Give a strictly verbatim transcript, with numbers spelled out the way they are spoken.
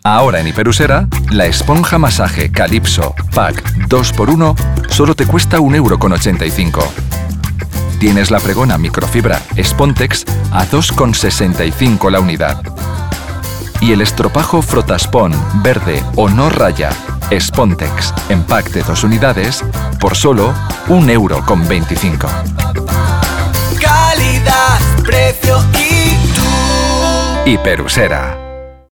Ahora en Hiperusera, la esponja masaje Calypso Pack dos por uno solo te cuesta un euro con ochenta y cinco. Tienes la pregona microfibra Spontex a dos con sesenta y cinco la unidad. Y el estropajo Frotaspon verde o no raya Spontex en pack de dos unidades por solo un euro con veinticinco. Calidad, precio y tú. Hiperusera.